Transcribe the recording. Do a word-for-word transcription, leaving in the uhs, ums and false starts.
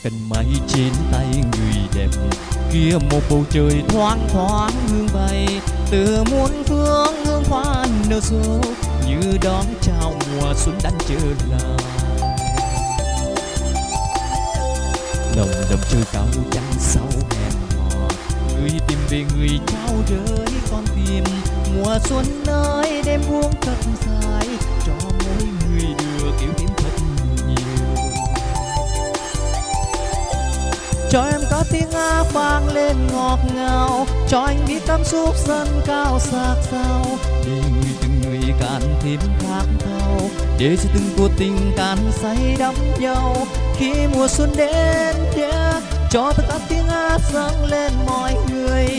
cành mai trên tay người đẹp kia, một bầu trời thoáng thoáng hương bay từ muôn phương, hương hoa nở rộ như đón chào mùa xuân đang trở lại. Lòng đầm trời cao trăng sau hẹn hò, người tìm về người trao rơi con tim. Mùa xuân ơi đêm buông thật dài, cho mỗi người đưa kiểu thêm thật nhiều. Cho em có tiếng hát vang lên ngọt ngào, cho anh biết cảm xúc dâng cao sạc sao, để người từng người càng thêm khát khao, để cho từng cuộc tình càng say đắm nhau. Khi mùa xuân đến yeah, cho tất cả tiếng hát dâng lên mọi người,